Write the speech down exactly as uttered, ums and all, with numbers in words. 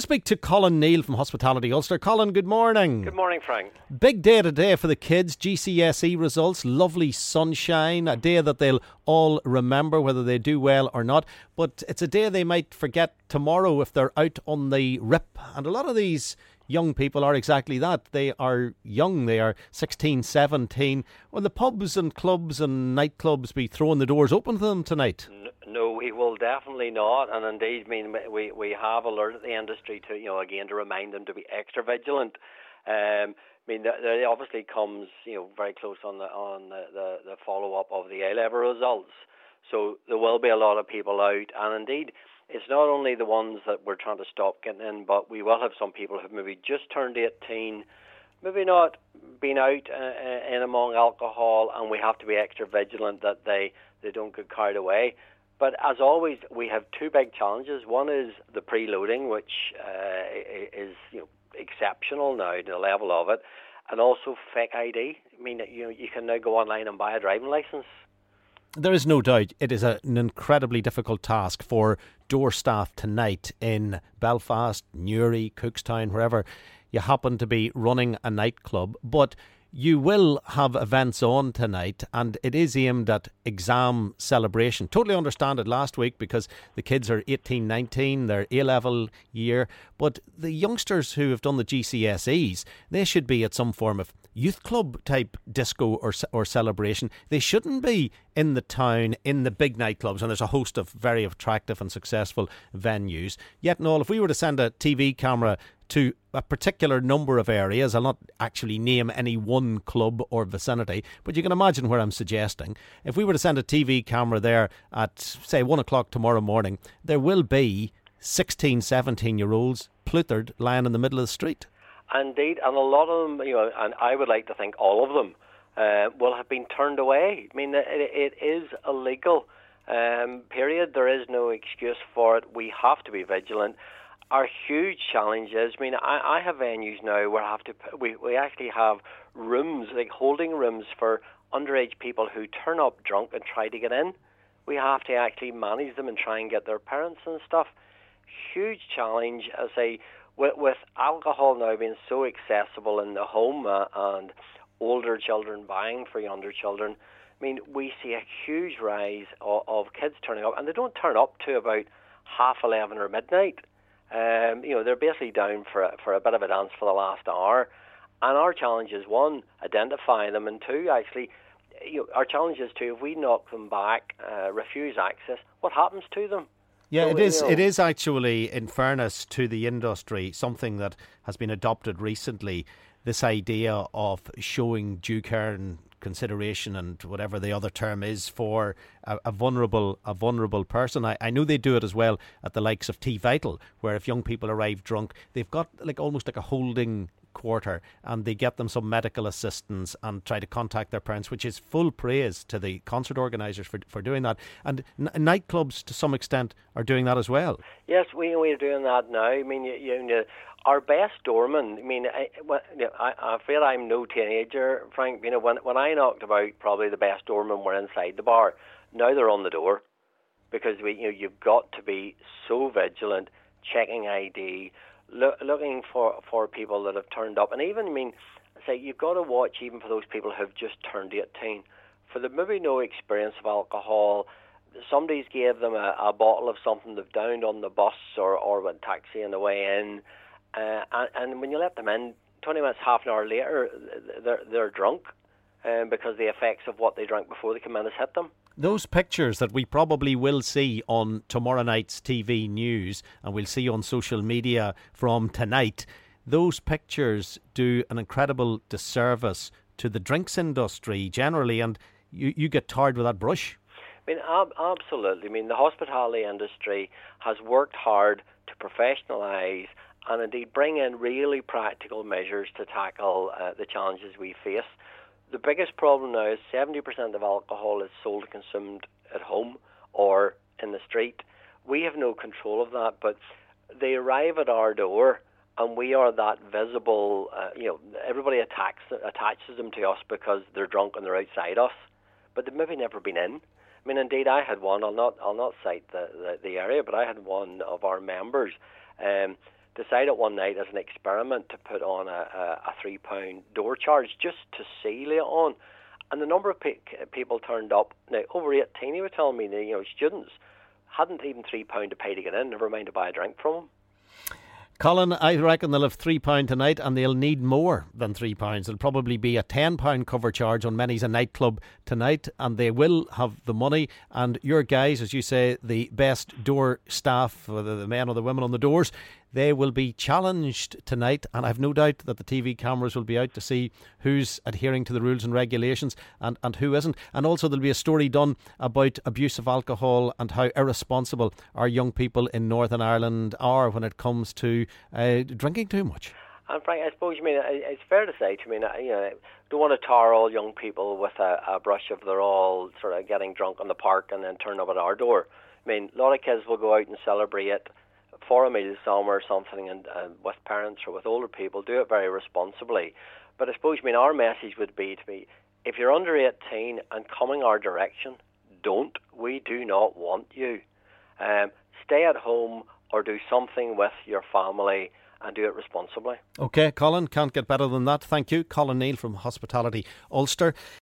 speak to Colin Neal from Hospitality Ulster. Colin, good morning. Good morning, Frank. Big day today for the kids. G C S E results, lovely sunshine, a day that they'll all remember whether they do well or not. But it's a day they might forget tomorrow if they're out on the rip. And a lot of these young people are exactly that. They are young. They are sixteen, seventeen. Will the pubs and clubs and nightclubs be throwing the doors open to them tonight? No, we will definitely not. And indeed, I mean, we, we have alerted the industry to, you know, again, to remind them to be extra vigilant. Um, I mean, there, there obviously comes, you know, very close on the on the, the, the follow-up of the A-level results. So there will be a lot of people out. And indeed, it's not only the ones that we're trying to stop getting in, but we will have some people who've maybe just turned eighteen, maybe not been out uh, in among alcohol, and we have to be extra vigilant that they, they don't get carried away. But as always, we have two big challenges. One is the preloading, which uh, is you know exceptional now to the level of it, and also fake I D. I mean, you know, you can now go online and buy a driving licence. There is no doubt it is a, an incredibly difficult task for door staff tonight in Belfast, Newry, Cookstown, wherever you happen to be running a nightclub. But you will have events on tonight, and it is aimed at exam celebration. Totally understand it last week because the kids are eighteen, nineteen, their A-level year. But the youngsters who have done the G C S Es, they should be at some form of youth club type disco or or celebration. They shouldn't be in the town, in the big nightclubs, and there's a host of very attractive and successful venues. Yet and all, if we were to send a T V camera to a particular number of areas, I'll not actually name any one club or vicinity, but you can imagine where I'm suggesting. If we were to send a T V camera there at, say, one o'clock tomorrow morning, there will be sixteen, seventeen year olds pluttered lying in the middle of the street. Indeed, and a lot of them, you know, and I would like to think all of them uh, will have been turned away. I mean, it, it is illegal, um, period. There is no excuse for it. We have to be vigilant. Our huge challenge is, I mean, I, I have venues now where I have to, we, we actually have rooms, like holding rooms for underage people who turn up drunk and try to get in. We have to actually manage them and try and get their parents and stuff. Huge challenge, as I With, with alcohol now being so accessible in the home uh, and older children buying for younger children, I mean, we see a huge rise of, of kids turning up, and they don't turn up to about half eleven or midnight. Um, you know, they're basically down for a, for a bit of a dance for the last hour. And our challenge is, one, identify them, and two, actually, you know, our challenge is to, if we knock them back, uh, refuse access, what happens to them? Yeah, So, it is. you know, It is actually, in fairness to the industry, something that has been adopted recently. This idea of showing due care and consideration, and whatever the other term is, for a, a vulnerable, a vulnerable person. I, I know they do it as well at the likes of T Vital, where if young people arrive drunk, they've got like almost like a holding quarter, and they get them some medical assistance and try to contact their parents, which is full praise to the concert organisers for for doing that. And n- nightclubs to some extent are doing that as well. Yes, we we are doing that now. I mean, you, you know, our best doorman. I mean, I, well, you know, I, I feel I'm no teenager, Frank. You know, when when I knocked about, probably the best doormen were inside the bar. Now they're on the door, because we, you know, you've got to be so vigilant, checking I D. Look, looking for, for people that have turned up. And even, I mean, say you've got to watch even for those people who have just turned eighteen. For the maybe no experience of alcohol, somebody's gave them a, a bottle of something they've downed on the bus or, or went taxi on the way in. Uh, and, and when you let them in, twenty minutes, half an hour later, they're, they're drunk um, because the effects of what they drank before they came in has hit them. Those pictures that we probably will see on tomorrow night's T V news, and we'll see on social media from tonight, those pictures do an incredible disservice to the drinks industry generally, and you, you get tarred with that brush. I mean, ab- absolutely. I mean, the hospitality industry has worked hard to professionalise and indeed bring in really practical measures to tackle uh, the challenges we face. The biggest problem now is seventy percent of alcohol is sold and consumed at home or in the street. We have no control of that, but they arrive at our door, and we are that visible. Uh, you know, everybody attacks, attaches them to us because they're drunk and they're outside us, but they've maybe never been in. I mean, indeed, I had one. I'll not, I'll not cite the, the, the area, but I had one of our members. Um, decided one night as an experiment to put on a, a, a three pound door charge just to see later on. And the number of pe- people turned up, now over eighteen, he was telling me, you know, students hadn't even three pound to pay to get in, never mind to buy a drink from them. Colin, I reckon they'll have three pound tonight, and they'll need more than three pounds. It'll probably be a ten pound cover charge on many's a nightclub tonight, and they will have the money. And your guys, as you say, the best door staff, whether the men or the women on the doors, they will be challenged tonight, and I've no doubt that the T V cameras will be out to see who's adhering to the rules and regulations and, and who isn't. And also there'll be a story done about abuse of alcohol and how irresponsible our young people in Northern Ireland are when it comes to uh, drinking too much. And Frank, I suppose, you mean, it's fair to say, to me, you know, don't want to tar all young people with a, a brush if they're all sort of getting drunk on the park and then turn up at our door. I mean, a lot of kids will go out and celebrate for a meal somewhere or something, and uh, with parents or with older people, do it very responsibly. But I suppose, I mean, our message would be to be, if you're under eighteen and coming our direction, don't. We do not want you. Um, stay at home or do something with your family and do it responsibly. OK, Colin, can't get better than that. Thank you. Colin Neal from Hospitality Ulster.